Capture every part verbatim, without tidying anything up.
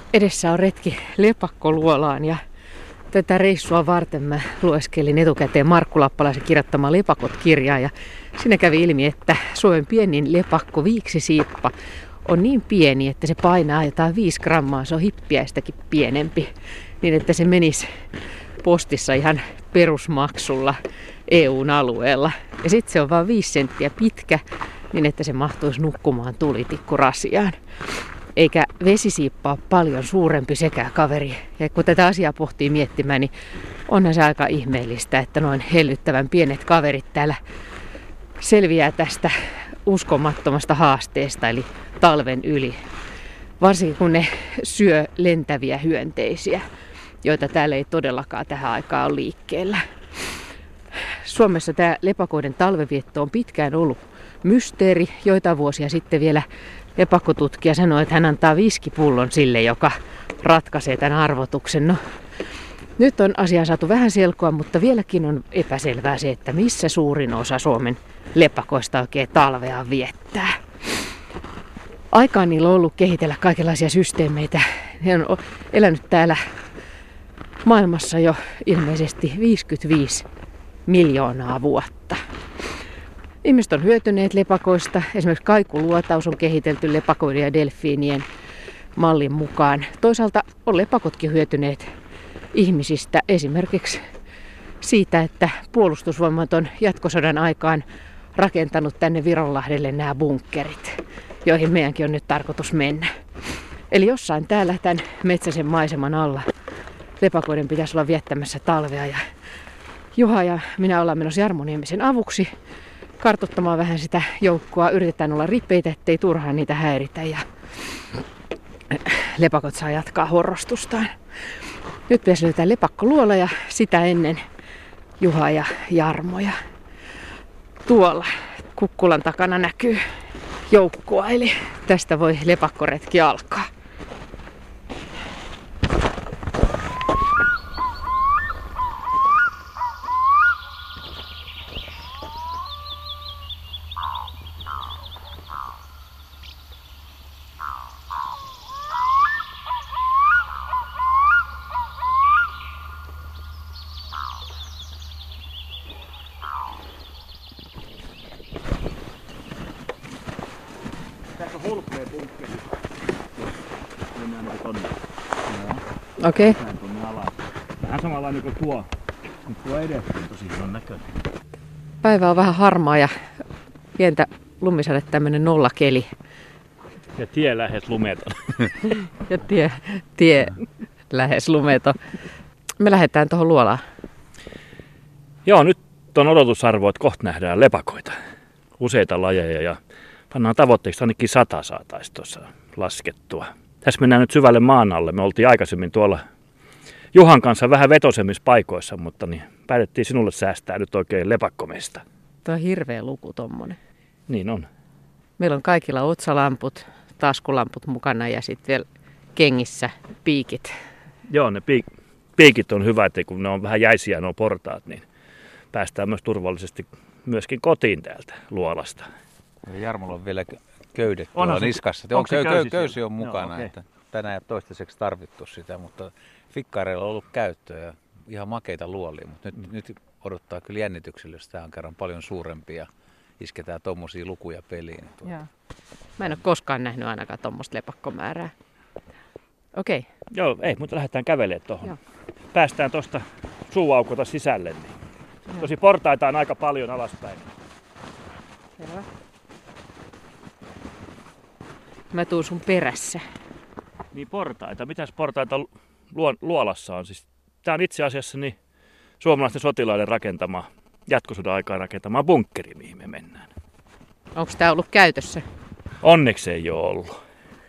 Edessä on retki Lepakkoluolaan ja tätä reissua varten mä lueskelin etukäteen Markku Lappalaisen kirjoittamaa Lepakot-kirjaa ja siinä kävi ilmi, että Suomen pienin lepakko viiksisiippa on niin pieni, että se painaa jotain viisi grammaa, se on hippiäistäkin pienempi, niin että se menisi postissa ihan perusmaksulla E U:n alueella. Ja sitten se on vain viisi senttiä pitkä, niin että se mahtuisi nukkumaan tulitikkurasiaan. Eikä vesisiippa ole paljon suurempi sekä kaveri. Ja kun tätä asiaa pohtii miettimään, niin onhan se aika ihmeellistä, että noin hellyttävän pienet kaverit täällä selviää tästä uskomattomasta haasteesta, eli talven yli. Varsinkin kun ne syö lentäviä hyönteisiä, joita täällä ei todellakaan tähän aikaan ole liikkeellä. Suomessa tämä lepakoiden talvevietto on pitkään ollut mysteeri. Joitain vuosia sitten vielä lepakkotutkija sanoi, että hän antaa viskipullon sille, joka ratkaisee tämän arvotuksen. No, nyt on asiaan saatu vähän selkoa, mutta vieläkin on epäselvää se, että missä suurin osa Suomen lepakoista oikein talvea viettää. Aikaa niillä on ollut kehitellä kaikenlaisia systeemeitä. Ne on elänyt täällä maailmassa jo ilmeisesti viisikymmentäviisi miljoonaa vuotta. Ihmiset on hyötyneet lepakoista. Esimerkiksi kaikuluotaus on kehitelty lepakoiden ja delfiinien mallin mukaan. Toisaalta on lepakotkin hyötyneet ihmisistä esimerkiksi siitä, että puolustusvoimat on jatkosodan aikaan rakentanut tänne Vironlahdelle nämä bunkkerit, joihin meidänkin on nyt tarkoitus mennä. Eli jossain täällä tämän metsäisen maiseman alla lepakoiden pitäisi olla viettämässä talvea. Ja Juha ja minä ollaan menossa Jarmo Niemisen avuksi kartoittamaan vähän sitä joukkoa. Yritetään olla ripeitä, ettei turhaan niitä häiritä ja lepakot saa jatkaa horrostustaan. Nyt pitäisi löytää lepakkoluola ja sitä ennen Juha ja Jarmo. Ja tuolla kukkulan takana näkyy joukkoa, eli tästä voi lepakkoretki alkaa. Tässä on hulpea bunkkeri. Mennään niinku tonne. Okei. Mennään tonne alas. Vähän samanlainen kuin tuo. Mutta tuo edessä on tosi hyvän näköinen. Päivä on vähän harmaa ja pientä lumisadetta, tämmönen nollakeli. Ja tie lähes lumeton. Ja tie, tie lähes lumeton. Me lähdetään tuohon luolaan. Joo, nyt on odotusarvo, että kohta nähdään lepakoita. Useita lajeja ja pannaan tavoitteeksi ainakin sata saataisiin tuossa laskettua. Tässä mennään nyt syvälle maan alle. Me oltiin aikaisemmin tuolla Juhan kanssa vähän vetosemmissa paikoissa, mutta niin päätettiin sinulle säästää nyt oikein lepakkomesta. Tuo on hirveä luku tommonen. Niin on. Meillä on kaikilla otsalamput, taskulamput mukana ja sitten vielä kengissä piikit. Joo, ne piik- piikit on hyvä, että kun ne on vähän jäisiä nuo portaat, niin päästään myös turvallisesti myöskin kotiin täältä luolasta. Jarmolla on vielä köydet Onhan tuolla se- niskassa. onko On, se köy, köysi köy, köysi on siellä? mukana. Joo, okei. Että tänään ei ole toistaiseksi tarvittu sitä, mutta fikkaareilla on ollut käyttöä ja ihan makeita luolia. Mutta nyt, mm. nyt odottaa kyllä jännityksellä, jos tämä on kerran paljon suurempi ja isketään tuommoisia lukuja peliin. Tuota. Joo. Mä en ole koskaan nähnyt ainakaan tuommoista lepakkomäärää. Okei. Joo, ei, mutta lähdetään kävelemään tuohon. Joo. Päästään tuosta suuaukota sisälle. Niin. Tosi portaita on aika paljon alaspäin. Selvä. Mä tuun sun perässä. Niin portaita. Mitäs portaita luo, luolassa on? Siis, tää on itse asiassa niin suomalaisten sotilaiden rakentama, jatkosodan aikaan rakentama bunkkeri, mihin me mennään. Onko tää ollut käytössä? Onneksi ei ole ollut.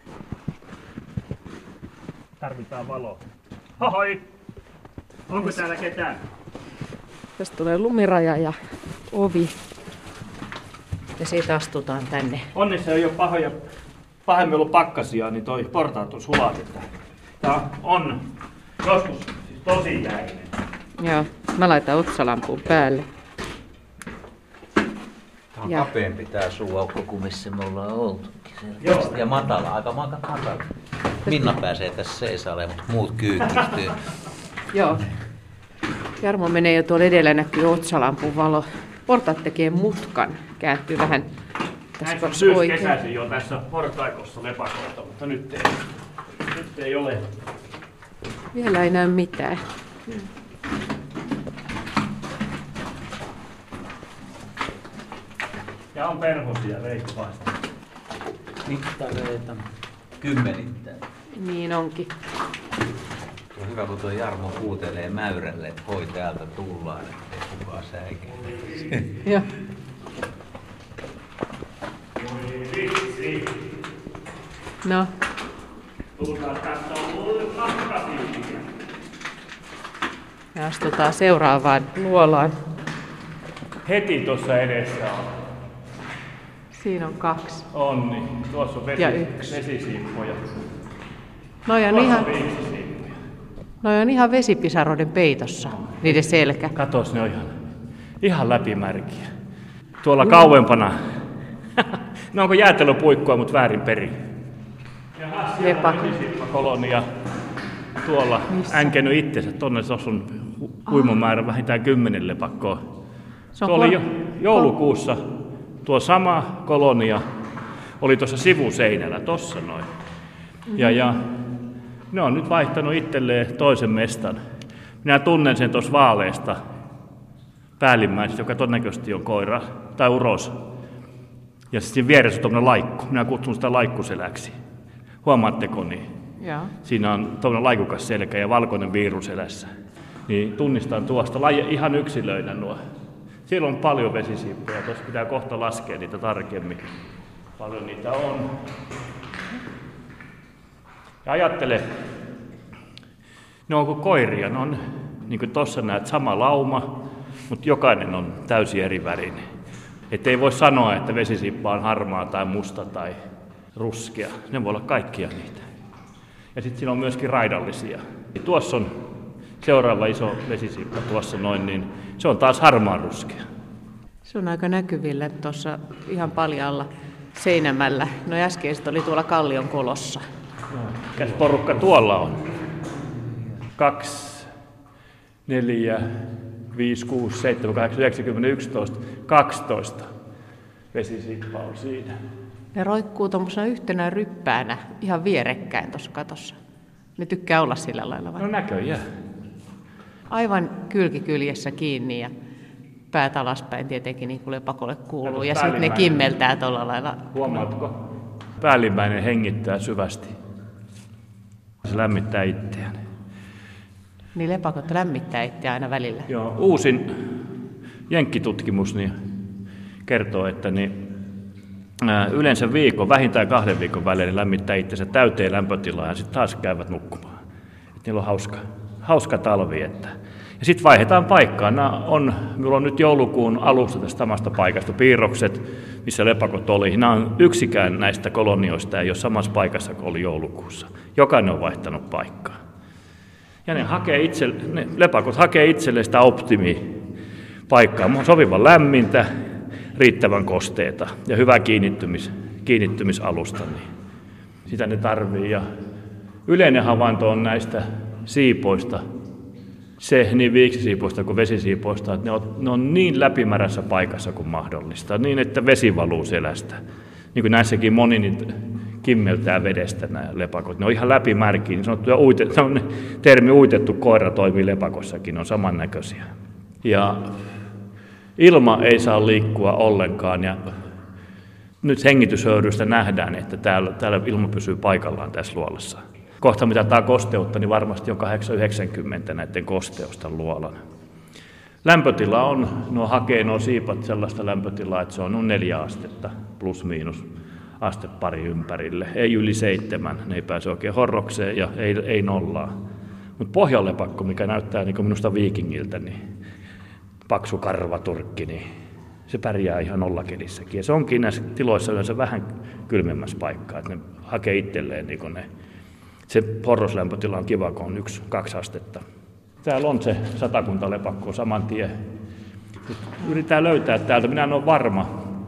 Tarvitaan valoa. Hahoi! Onko täällä ketään? Tästä tulee lumiraja ja ovi. Ja siitä astutaan tänne. Onneksi ei ole pahoja, pahemmin ollut pakkasia, niin toi portaat on sulat. Että tää on joskus siis tosi jäinen. Joo, mä laitan otsalampun päälle. Tämä on Ja- kapeampi tämä suuaukko kuin missä me ollaan oltukin. Selkeästi. Ja matala, aika matala. Minna pääsee tässä seisaaleen, mutta muut kyykkistyy. Joo. Jarmo menee jo tuolla edellä, näkyy otsalampun valo. Portaat tekee mutkan, kääntyy vähän tässä Näissä on oikein. syyskesäisin jo tässä portaikossa lepakoita, mutta nyt ei, nyt ei ole. Vielä ei näy mitään. Ja on perhosia reippaasti. Mittareita. Kymmenittäin. Niin onkin. On hyvä, kun tuo Jarmo huutelee mäyrälle, että hoi täältä tullaan, ettei kukaan säikäile. Joo. Vitsi. No, Tullaan katsomaan mulle pakkasilmiä. ja astutaan seuraavaan luolaan. Heti tuossa edessä on. Siinä on kaksi. On niin. Tuossa on vesi, Ja yksi. vesisiippoja. Noi on, Tuossa ihan, on viiksisiippoja. noi on ihan vesipisaroiden peitossa, niiden selkä. Katos, ne on ihan, ihan läpimärkiä. Tuolla kauempana. Ne onko jäätelöpuikkoa, mutta väärin perin. Jaha, siellä Lepakko. on vesisiippakolonia. Tuolla Missä? änkenyt itsensä. Tonne tuossa on hu- huimamäärä vähintään kymmenen lepakkoa. Se on Tuo oli kol- jo joulukuussa. Tuo sama kolonia oli tuossa sivuseinällä, tossa noin. Ja, ja ne on nyt vaihtanut itselleen toisen mestan. Minä tunnen sen tuossa vaaleesta päällimmäisestä, joka todennäköisesti on koira tai uros. Ja sitten vieressä on tuommoinen laikku. Minä kutsun sitä laikkuseläksi. Huomaatteko niin? Joo. Siinä on tuommoinen laikukas selkä ja valkoinen viiru selässä. Niin tunnistan tuosta laji ihan yksilöinä nuo. Siellä on paljon vesisiippoja, tuossa pitää kohta laskea niitä tarkemmin. Paljon niitä on. Ja ajattele, ne onko koiria, ne on, niin kuin tuossa näet, sama lauma, mutta jokainen on täysin eri värinen. Että ei voi sanoa, että vesisiippa on harmaa tai musta tai ruskea. Ne voi olla kaikkia niitä. Ja sitten siinä on myöskin raidallisia. Tuossa on seuraava iso vesisiippa tuossa noin, niin se on taas harmaan ruskea. Se on aika näkyvillä tuossa ihan paljalla seinämällä. No äskeiset oli tuolla Kallion kolossa. Mikäs porukka tuolla on? Kaksi, neljä, viisi, kuusi, seitsemän, kahdeksan, yhdeksän, kymmenen, yksitoista, kaksitoista vesisiippa on siinä. Ne roikkuu tuommoisena yhtenä ryppäänä ihan vierekkäin tuossa katossa. Ne tykkää olla sillä lailla vai? No näköjään. Aivan kylkikyljessä kiinni ja päät alaspäin tietenkin niin kuin lepakolle kuuluu. Katos, Ja sitten ne päällimmäinen. kimmeltää tuolla lailla. Huomaatko? Päällimmäinen hengittää syvästi. Se lämmittää itseään. Niin lepakot lämmittää itseä aina välillä. Joo, uusin jenkkitutkimus niin kertoo, että niin, ää, yleensä viikon, vähintään kahden viikon välein niin lämmittää itsensä täyteen lämpötilaan ja sitten taas käyvät nukkumaan. Et niillä on hauska, hauska talvi. Että. Ja sitten vaihdetaan paikkaa. Nämä on, minulla on nyt joulukuun alusta tästä samasta paikasta piirrokset, missä lepakot oli. Nämä on yksikään näistä kolonioista ei ole samassa paikassa kuin oli joulukuussa. Jokainen on vaihtanut paikkaa. Ja ne, hakee itse, ne lepakot hakee itselleen sitä optimipaikkaa, sopivan lämmintä, riittävän kosteita ja hyvää kiinnittymis, kiinnittymisalusta. Niin sitä ne tarvii. Ja yleinen havainto on näistä siipoista, se niin viiksisiipoista kuin vesisiipoista, että ne on, ne on niin läpimärässä paikassa kuin mahdollista, niin että vesi valuu selästä. Niin kuin näissäkin moni niin kimmeltää vedestä nämä lepakot. Ne on ihan läpimärkiä, niin sanottuja uite, se on termi uitettu koira toimii lepakossakin, ne on samannäköisiä. Ja ilma ei saa liikkua ollenkaan ja nyt hengityshöyrystä nähdään, että täällä, täällä ilma pysyy paikallaan tässä luolassa. Kohta mitataan kosteutta, niin varmasti on kahdeksan yhdeksänkymmentä näiden kosteusta luolana. Lämpötila on, nuo hakee nuo siipat sellaista lämpötilaa, että se on noin neljä astetta plus miinus aste pari ympärille. Ei yli seitsemän, ne ei pääse oikein horrokseen ja ei, ei nollaa. Mutta pohjalepakko, mikä näyttää niin kuin minusta viikingiltä, niin paksu karvaturkki, niin se pärjää ihan nollakelissäkin. Ja se onkin näissä tiloissa yleensä vähän kylmemmässä paikkaa, että ne hakee itselleen niin kuin ne. Se horroslämpötila on kiva, kun on yksi, kaksi astetta. Täällä on se satakunta lepakkoa saman tien. Yritetään löytää täältä. Minä en ole varma,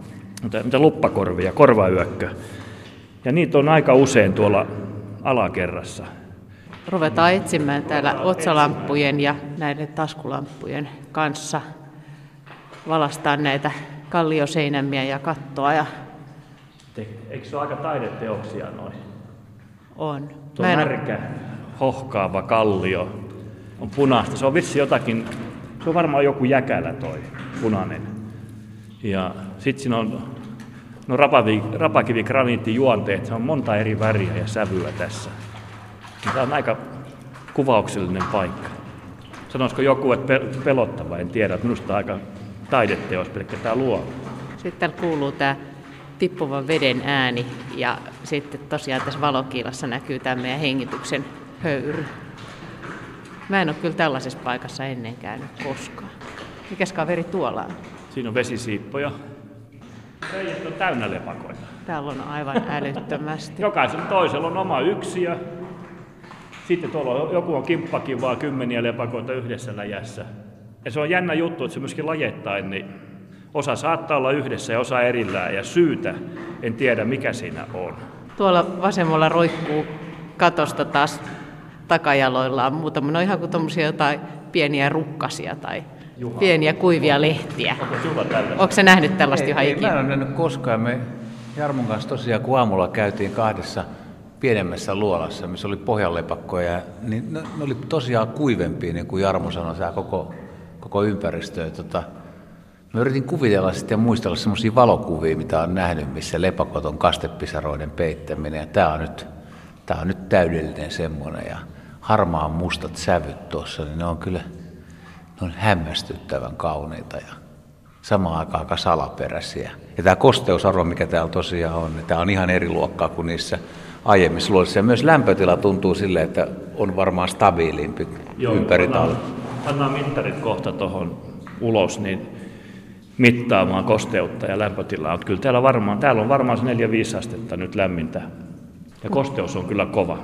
mitä, mitä luppakorvia, korvayökkö. Ja niitä on aika usein tuolla alakerrassa. Ruvetaan etsimään täällä otsalamppujen ja näiden taskulamppujen kanssa. Valastaan näitä kallioseinämiä ja kattoa. Ja... Eikö se ole aika taideteoksia noin? On. Tuo märkä, hohkaava kallio on punaista. Se on vissi jotakin, se on varmaan joku jäkälä toi punainen. Ja sitten siinä on no rapakivigraniittijuonteet, se on monta eri väriä ja sävyä tässä. Tämä on aika kuvauksellinen paikka. Sanoisiko joku, että pelottava, en tiedä. Minusta aika taideteos, pelkkä tämä luo. Sitten täällä kuuluu tämä tippuvan veden ääni ja sitten tosiaan tässä valokiilassa näkyy tämä meidän hengityksen höyry. Mä en ole kyllä tällaisessa paikassa ennen käynyt koskaan. Mikäs kaveri tuolla on? Siinä on vesisiippoja. Reiät on täynnä lepakoita. Täällä on aivan älyttömästi. Jokaisella toisella on oma yksiö. Sitten tuolla on, joku on kimppakivaa, kymmeniä lepakoita yhdessä läjässä. Ja se on jännä juttu, että se myöskin lajettain, niin osa saattaa olla yhdessä ja osa erillään. Ja syytä en tiedä, mikä siinä on. Tuolla vasemmalla roikkuu katosta taas takajaloillaan muutama. Ne on ihan kuin tommosia jotain pieniä rukkasia tai Juha. Pieniä kuivia lehtiä. Onko se nähnyt tällaista ihan ikinä? Mä en ole nähnyt koskaan. Me Jarmon kanssa tosiaan, kun aamulla käytiin kahdessa pienemmässä luolassa, missä oli pohjanlepakkoja, niin ne, ne oli tosiaan kuivempia, niin kuin Jarmo sanoi, tämä koko, koko ympäristö. Tota, mä yritin kuvitella sitten ja muistella semmoisia valokuvia, mitä on nähnyt, missä lepakot on kastepisaroiden peittäminen. Ja tämä on nyt, tää on nyt täydellinen semmoinen. Ja harmaan mustat sävyt tuossa, niin ne on kyllä ne on hämmästyttävän kauniita ja samaan aikaan aika salaperäisiä. Ja tämä kosteusarvo, mikä täällä tosiaan on, niin tämä on ihan eri luokkaa kuin niissä aiemmissa luolissa. Ja myös lämpötila tuntuu silleen, että on varmaan stabiilimpi Joo, ympäri talven. Pannaan mittarit kohta tuohon ulos, niin mittaamaan kosteutta ja lämpötilaa. Kyllä täällä, varmaan, täällä on varmaan se neljä viisi astetta nyt lämmintä. Ja kosteus on kyllä kova.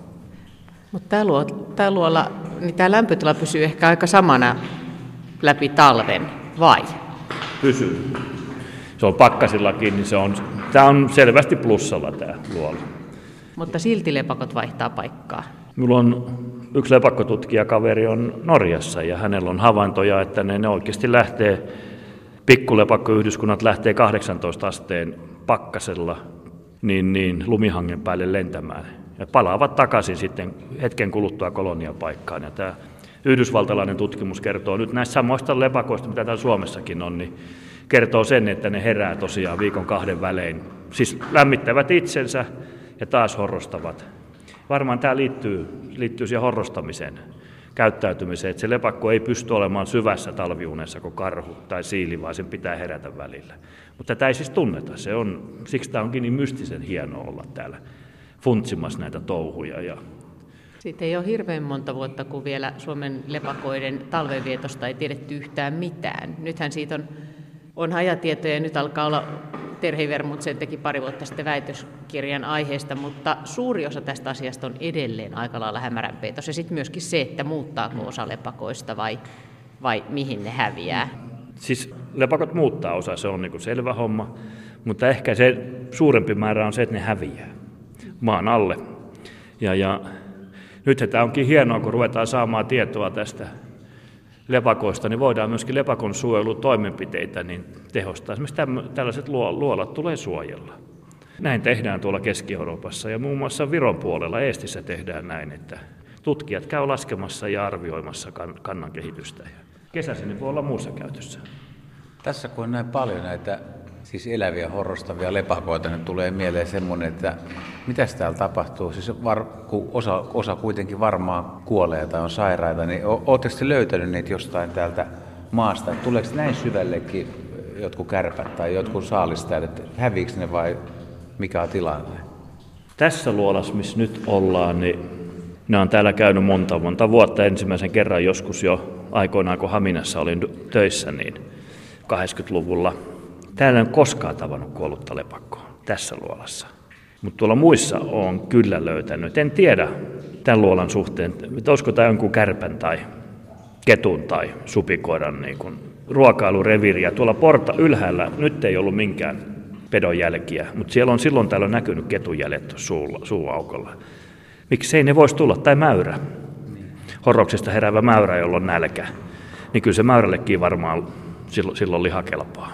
Mutta tää luo, tää luolla, niin tämä lämpötila pysyy ehkä aika samana läpi talven, vai? Pysyy. Se on pakkasillakin, niin se on, tämä on selvästi plussalla tämä luola. Mutta silti lepakot vaihtaa paikkaa. Minulla on yksi lepakkotutkija-kaveri on Norjassa ja hänellä on havaintoja, että ne, ne oikeasti lähtee, pikkulepakkoyhdyskunnat lähtee kahdeksantoista asteen pakkasella niin, niin lumihangen päälle lentämään. Ja palaavat takaisin sitten hetken kuluttua koloniapaikkaan. Ja tämä yhdysvaltalainen tutkimus kertoo nyt näistä samoista lepakoista, mitä täällä Suomessakin on, niin kertoo sen, että ne herää tosiaan viikon kahden välein. Siis lämmittävät itsensä ja taas horrostavat. Varmaan tämä liittyy, liittyy siihen horrostamiseen, käyttäytymiseen, että se lepakko ei pysty olemaan syvässä talviunessa kuin karhu tai siili, vaan sen pitää herätä välillä. Mutta tätä ei siis tunneta. Se on, siksi tämä onkin niin mystisen hienoa olla täällä funtsimassa näitä touhuja. Ja siitä ei ole hirveän monta vuotta, kun vielä Suomen lepakoiden talvenvietosta ei tiedetty yhtään mitään. Nythän siitä on, on hajatietoja ja nyt alkaa olla, Terhi Vermutsen teki pari vuotta sitten väitöskirjan aiheesta, mutta suuri osa tästä asiasta on edelleen aika lailla hämärän peitossa. Ja sitten myöskin se, että muuttaako osa lepakoista vai, vai mihin ne häviää. Siis lepakot muuttaa osa, se on niin kuin selvä homma, mutta ehkä se suurempi määrä on se, että ne häviää maan alle. Ja, ja nyt tämä onkin hienoa, kun ruvetaan saamaan tietoa tästä lepakoista, niin voidaan myöskin lepakon suojelutoimenpiteitä niin tehostaa. Esimerkiksi tällaiset luolat tulee suojella. Näin tehdään tuolla Keski-Euroopassa ja muun muassa Viron puolella Eestissä tehdään näin, että tutkijat käy laskemassa ja arvioimassa kannan kehitystä. Kesäisin ne voi olla muussa käytössä. Tässä kun on näin paljon näitä siis eläviä, horrostavia lepakoita, niin tulee mieleen semmoinen, että mitäs täällä tapahtuu? Siis var, kun osa, osa kuitenkin varmaan kuolee tai on sairaita, niin ootteko te löytänyt niitä jostain täältä maasta? Tuleeko näin syvällekin jotkut kärpät tai jotkut saalistajat, että häviikö ne vai mikä on tilanne? Tässä luolassa, missä nyt ollaan, niin ne on täällä käynyt monta monta vuotta. Ensimmäisen kerran joskus jo aikoinaan, kun Haminassa olin töissä, niin kahdeksankymmentäluvulla. Täällä ei ole koskaan tavannut kuollutta lepakkoa tässä luolassa. Mutta tuolla muissa on kyllä löytänyt. En tiedä tämän luolan suhteen, että olisiko tämä jonkun kärpän tai ketun tai supikoiran niin kuin ruokailureviiriä. Tuolla porta ylhäällä nyt ei ollut minkään pedon jälkiä, mutta siellä on silloin täällä näkynyt ketujäljet suulla, suuaukolla. Miksei ne voisi tulla, tai mäyrä. Horroksesta heräävä mäyrä, jolla on nälkä. Niin kyllä se mäyrällekin varmaan silloin, silloin lihakelpaa.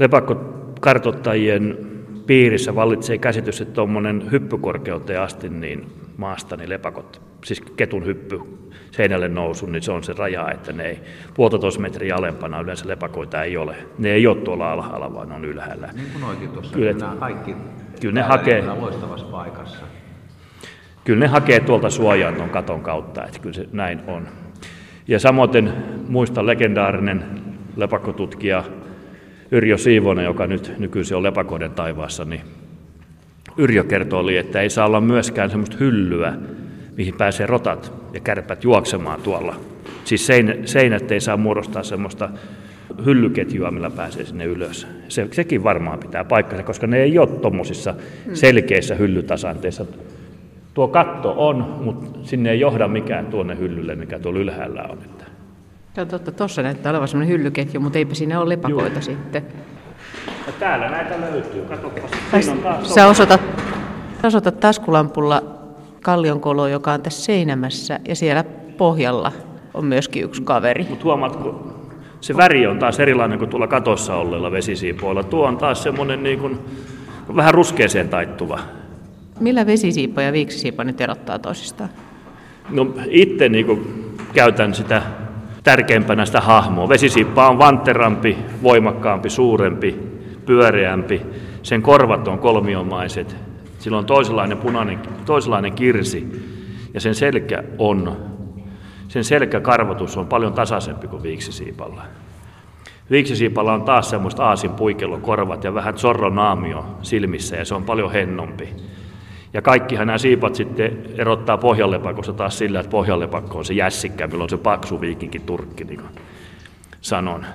Lepakkokartoittajien piirissä vallitsee käsitys, että tuommoinen hyppykorkeuteen asti niin maasta niin lepakot, siis ketun hyppy seinälle nousu, niin se on se raja, että ne ei puolitoista metriä alempana yleensä lepakoita ei ole. Ne ei ole tuolla alhaalla, vaan on ylhäällä. Niin kuin oikein tuossa, kyllä, nämä kaikki kyllä ne hakee, niin loistavassa paikassa. Kyllä ne hakee tuolta suojaan tuon katon kautta, että kyllä se näin on. Ja samoin muistan legendaarinen lepakkotutkija Yrjö Siivonen, joka nyt nykyisin on lepakoiden taivaassa, niin Yrjö kertoi, että ei saa olla myöskään semmoista hyllyä, mihin pääsee rotat ja kärpät juoksemaan tuolla. Siis seinät ei saa muodostaa semmoista hyllyketjua, millä pääsee sinne ylös. Se, sekin varmaan pitää paikkansa, koska ne ei ole tuommoisissa selkeissä hyllytasanteissa. Tuo katto on, mutta sinne ei johda mikään tuonne hyllylle, mikä tuolla ylhäällä on. Se on totta, tuossa näyttää olevan semmoinen hyllyketju, mutta eipä siinä ole lepakoita Juuri. Sitten. Ja täällä näitä löytyy, katsopas. Sä osoitat, osoitat taskulampulla kallionkoloa, joka on tässä seinämässä, ja siellä pohjalla on myöskin yksi kaveri. Mutta huomaatko, se väri on taas erilainen kuin tuolla katossa olleilla vesisiipoilla. Tuo on taas semmoinen niin kuin, vähän ruskeeseen taittuva. Millä vesisiipo ja viiksisiipo nyt erottaa toisistaan? No itse niin kuin käytän sitä tärkeimpänä sitä hahmoa. Vesisiippa on vantterampi, voimakkaampi, suurempi, pyöreämpi. Sen korvat on kolmiomaiset. Sillä on toisenlainen punainen, toisenlainen kirsi ja sen selkä on, sen selkäkarvotus on paljon tasaisempi kuin viiksisiipalla. Viiksisiipalla on taas semmoista aasin puikelokorvat ja vähän zorronaamio silmissä ja se on paljon hennompi. Ja kaikkihan nämä siipat sitten erottaa pohjanlepakosta taas sillä, että pohjanlepakko on se jässikkä, milloin on se paksu viikinkin turkki, niin kuin sanon.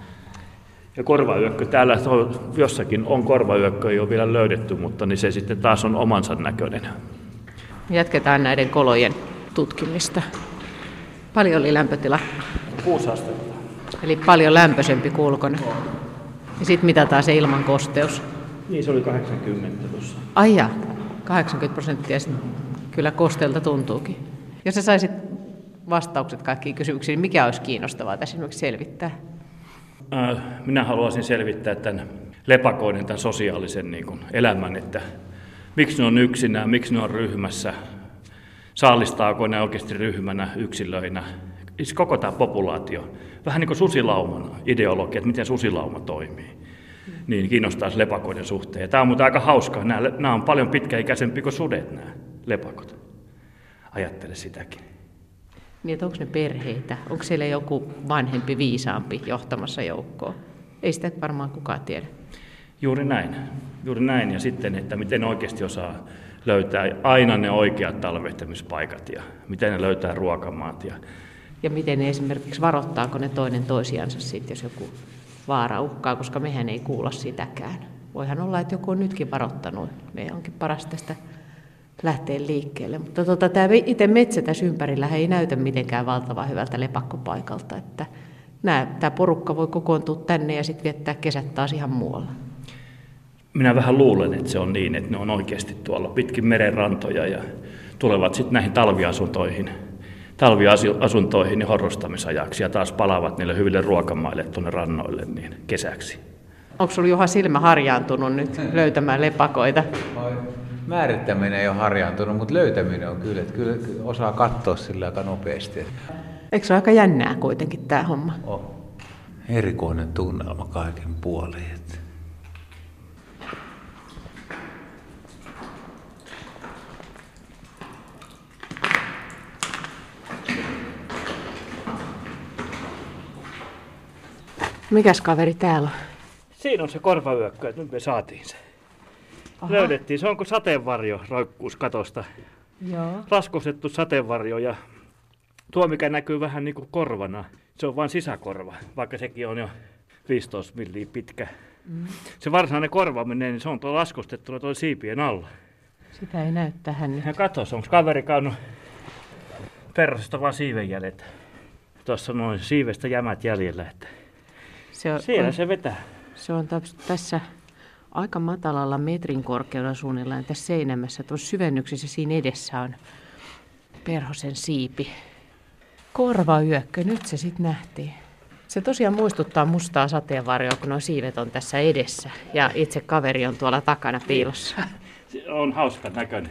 Ja korvayökkö, täällä jossakin on korvayökkö, ei ole vielä löydetty, mutta niin se sitten taas on omansa näköinen. Jatketaan näiden kolojen tutkimista. Paljon oli lämpötila? Kuusi astetta. Eli paljon lämpöisempi kuin ulkona. Ja sitten mitataan se ilman kosteus. Niin, se oli kahdeksankymmentä tuossa. Ai ja, kahdeksankymmentä prosenttia kyllä kosteelta tuntuukin. Jos sä saisit vastaukset kaikkiin kysymyksiin, niin mikä olisi kiinnostavaa tässä esimerkiksi selvittää? Minä haluaisin selvittää tämän lepakoiden, tämän sosiaalisen niin kuin, elämän, että miksi ne on yksinään, miksi ne on ryhmässä, saalistaako ne oikeasti ryhmänä, yksilöinä, siis koko tämä populaatio, vähän niin kuin susilauman ideologia, että miten susilauma toimii, niin kiinnostaa lepakoiden suhteen. Ja tämä on muuten aika hauskaa, nämä, nämä on paljon pitkäikäisempiä kuin sudet nämä lepakot, ajattele sitäkin. Niin, että onko ne perheitä? Onko siellä joku vanhempi, viisaampi johtamassa joukkoa? Ei sitä varmaan kukaan tiedä. Juuri näin. Juuri näin. Ja sitten, että miten ne oikeasti osaa löytää aina ne oikeat talvehtamispaikat ja miten ne löytää ruokamaat. Ja, ja miten ne esimerkiksi varoittaako ne toinen toisiansa sitten, jos joku vaara uhkaa, koska mehän ei kuulla sitäkään. Voihan olla, että joku on nytkin varoittanut. Meidän onkin paras tästä lähteä liikkeelle. Mutta tota, tämä itse metsä tässä ympärillä ei näytä mitenkään valtavan hyvältä lepakkopaikalta. Että nämä, tämä porukka voi kokoontua tänne ja sitten viettää kesät taas ihan muualla. Minä vähän luulen, että se on niin, että ne on oikeasti tuolla pitkin meren rantoja ja tulevat sitten näihin talviasuntoihin, talviasuntoihin ja horrostamisajaksi ja taas palaavat niille hyville ruokamaille tuonne rannoille niin kesäksi. Onko sinulla Juha silmä harjaantunut nyt löytämään lepakoita? Määrittäminen ei ole harjaantunut, mutta löytäminen on kyllä, että kyllä osaa katsoa sillä aika nopeasti. Eikö se ole aika jännää kuitenkin tämä homma? On. Erikoinen tunnelma kaiken puolin. Mikäs kaveri täällä on? Siinä on se korvayökkö, että nyt me saatiin se. Aha. Löydettiin. Se on kuin sateenvarjo roikkuus katosta. Joo. Raskostettu sateenvarjo ja tuo mikä näkyy vähän niin kuin korvana, se on vain sisäkorva, vaikka sekin on jo viisitoista milliä pitkä. Mm. Se varsinainen korvaaminen, niin se on tuo laskostettuna tuo siipien alla. Sitä ei näy tähän nyt. Ja katos, onko kaveri käynyt perrasta vaan siivenjäljet. Tuossa on noin siivestä jämät jäljellä. Että se on, siellä on, se vetää. Se on tässä aika matalalla metrin korkeudella suunnilleen tässä seinämässä. Tuossa syvennyksessä siinä edessä on perhosen siipi. Korvayökkö, nyt se sitten nähtiin. Se tosiaan muistuttaa mustaa sateenvarjoa, kun nuo siivet on tässä edessä ja itse kaveri on tuolla takana piilossa. Se on hauska näköinen.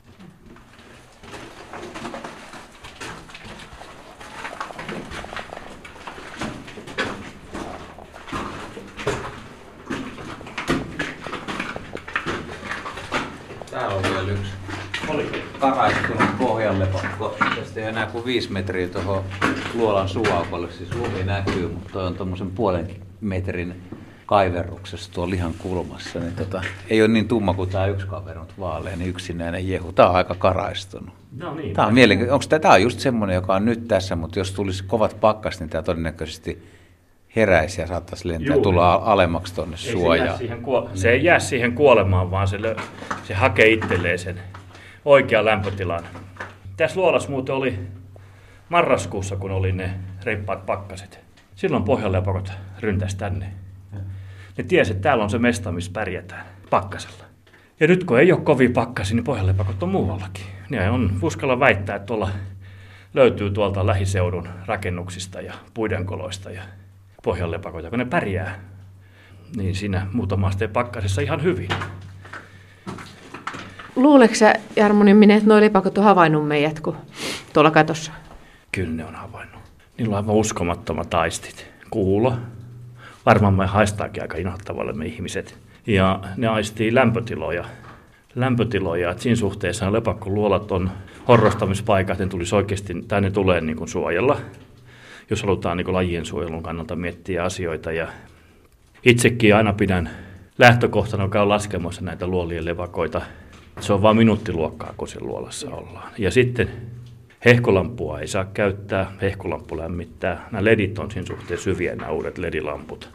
Täällä on vielä yksi Oli. karaistunut pohjanlepakko. Tästä ei ole enää kuin viisi metriä tuohon luolan suuaukolle. Siis lumi näkyy, mutta toi on tuommoisen puolen metrin kaiverruksessa tuolla lihan kulmassa. Niin tota, ei ole niin tumma kuin tämä yksi kaveri, mutta vaaleinen yksinäinen jehu. Tämä on aika karaistunut. No niin. Tämä on mielenkiintoinen. Onko tämä on just semmoinen, joka on nyt tässä, mutta jos tulisi kovat pakkas, niin tämä todennäköisesti heräisi ja saattaisi lentää ja tulla alemmaksi tuonne suojaan. Se, kuo- se ei jää siihen kuolemaan, vaan se, lö- se hakee itselleen sen oikean lämpötilan. Tässä luolassa muuten oli marraskuussa, kun oli ne reippaat pakkaset. Silloin pohjanlepakot ryntäsi tänne. Ne tiesi, että täällä on se mesta, missä pärjätään pakkasella. Ja nyt kun ei ole kovin pakkasi, niin pohjanlepakot on muuallakin. Ja on uskalla väittää, että tuolla löytyy tuolta lähiseudun rakennuksista ja puidenkoloista ja pohjanlepakoita, kun ne pärjää, niin siinä muutama asteen pakkasessa ihan hyvin. Luuleeko sä, Jarmo Nimminen, että nuo lepakot on havainnut meidät, kun tuolla katossa? Kyllä ne on havainnut. Niillä on aivan uskomattomat aistit. Kuulo. Varmaan me haistaakin aika inhottavalle me ihmiset. Ja ne aistii lämpötiloja. Lämpötiloja, että siinä suhteessa ne lepakkoluolat on horrostamispaikat, ne tulisi oikeasti, tai ne tulee niin kuin suojella, jos halutaan niin kuin lajien suojelun kannalta miettiä asioita. Ja itsekin aina pidän lähtökohtana, joka on laskemassa näitä luolien levakoita. Se on vain minuuttiluokkaa, kun se luolassa ollaan. Ja sitten hehkulampua ei saa käyttää, hehkulamppu lämmittää. Nämä ledit on siinä suhteen syviä, nämä uudet ledilamput.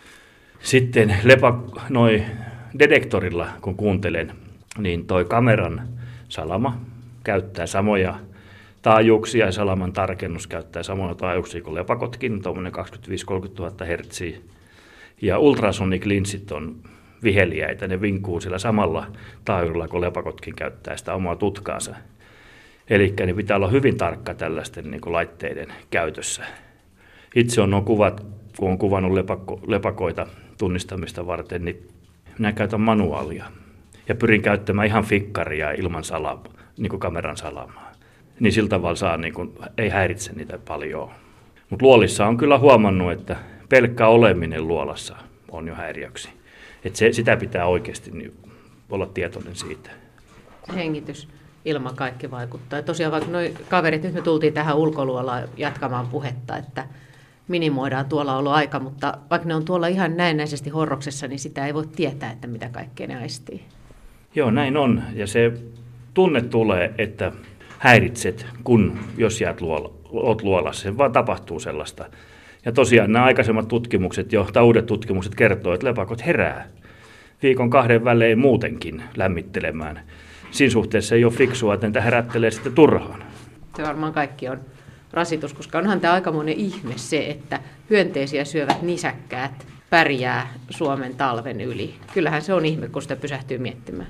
Sitten lepa, noi detektorilla, kun kuuntelen, niin toi kameran salama käyttää samoja taajuuksia ja salaman tarkennus käyttää samoja taajuuksia kuin lepakotkin, tuommoinen kaksikymmentäviisi kolmekymmentätuhatta hertsiä. Ja ultrasonic-linssit on viheliäitä, ne vinkuu sillä samalla taajuudella, kun lepakotkin käyttää sitä omaa tutkaansa. Eli ne pitää olla hyvin tarkka tällaisten niin kuin laitteiden käytössä. Itse on nuo kuvat, kun on kuvannut lepakko, lepakoita tunnistamista varten, niin minä käytän manuaalia. Ja pyrin käyttämään ihan fikkaria ilman salama, niin kuin kameran salamaa. Niin sillä tavalla saa, niin kuin, ei häiritse niitä paljon. Mutta luolissa on kyllä huomannut, että pelkkä oleminen luolassa on jo häiriöksi. Että se, sitä pitää oikeasti niin, olla tietoinen siitä. Hengitys, ilma, kaikki vaikuttaa. Ja tosiaan vaikka noi kaverit, nyt me tultiin tähän ulkoluolaan jatkamaan puhetta, että minimoidaan tuolla ollut aika, mutta vaikka ne on tuolla ihan näennäisesti horroksessa, niin sitä ei voi tietää, että mitä kaikkea ne aistii. Joo, näin on. Ja se tunne tulee, että häiritset, kun jos jäät luola, oot luolassa, se vaan tapahtuu sellaista. Ja tosiaan nämä aikaisemmat tutkimukset jo, tai uudet tutkimukset kertoo, että lepakot herää viikon kahden välein muutenkin lämmittelemään. Siinä suhteessa ei ole fiksua, että niitä herättelee sitten turhaan. Se varmaan kaikki on rasitus, koska onhan tämä aikamoinen ihme se, että hyönteisiä syövät nisäkkäät pärjää Suomen talven yli. Kyllähän se on ihme, kun sitä pysähtyy miettimään.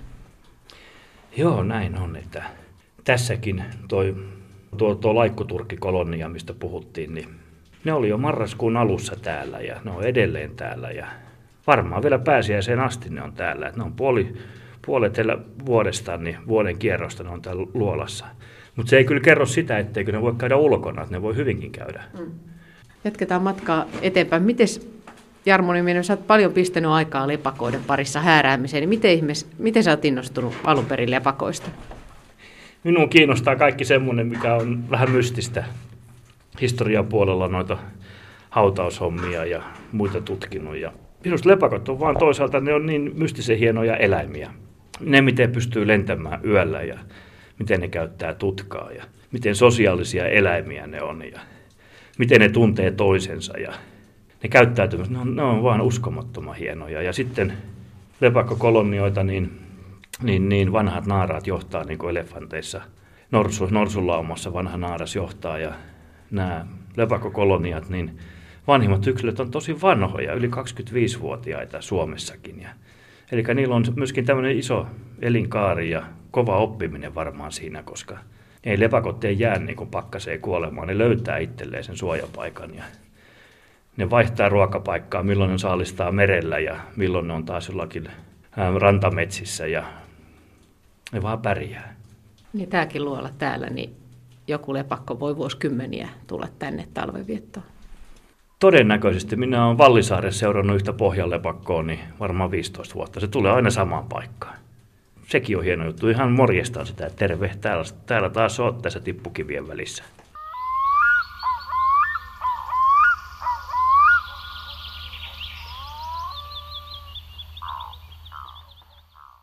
Joo, näin on. Että tässäkin toi, tuo, tuo laikkuturkkikolonia, mistä puhuttiin, niin ne oli jo marraskuun alussa täällä ja ne on edelleen täällä. Ja varmaan vielä pääsiäiseen asti ne on täällä. Että ne on puoli, puolet vuodestaan, niin vuoden kierrosta ne on täällä luolassa. Mutta se ei kyllä kerro sitä, etteikö ne voi käydä ulkona, että ne voi hyvinkin käydä. Mm. Jatketaan matkaa eteenpäin. Mites, Jarmo Nimminen, sä oot paljon pistänyt aikaa lepakoiden parissa hääräämiseen, niin miten, ihmeessä, miten sä oot innostunut alun perin lepakoista? Minun kiinnostaa kaikki semmoinen, mikä on vähän mystistä. Historian puolella noita hautaushommia ja muita tutkinut. Ja minusta lepakot on vaan toisaalta, ne on niin mystisen hienoja eläimiä. Ne, miten pystyy lentämään yöllä ja miten ne käyttää tutkaa ja miten sosiaalisia eläimiä ne on ja miten ne tuntee toisensa ja ne käyttäytymistä, ne on, ne on vaan uskomattoman hienoja. Ja sitten lepakkokolonioita, niin, niin, niin vanhat naaraat johtaa niin kuin elefanteissa. Norsu, norsulaumassa vanha naaras johtaa ja nämä lepakkokoloniat, niin vanhimmat yksilöt on tosi vanhoja, yli kaksikymmentäviisivuotiaita Suomessakin. Ja Eli niillä on myöskin tämmöinen iso elinkaari ja kova oppiminen varmaan siinä, koska ei lepakot ei jää niin kuin pakkaseen kuolemaan. Ne löytää itselleen sen suojapaikan ja ne vaihtaa ruokapaikkaa, milloin ne saalistaa merellä ja milloin ne on taas jollakin rantametsissä ja ne vaan pärjää. Niin tämäkin luola täällä, niin joku lepakko voi vuosikymmeniä tulla tänne talvenviettoon. Todennäköisesti minä olen Vallisaaressa seurannut yhtä pohjanlepakkoa, niin varmaan viisitoista vuotta. Se tulee aina samaan paikkaan. Sekin on hieno juttu. Ihan morjestaan sitä, että terve, täällä, täällä taas oot tässä tippukivien välissä.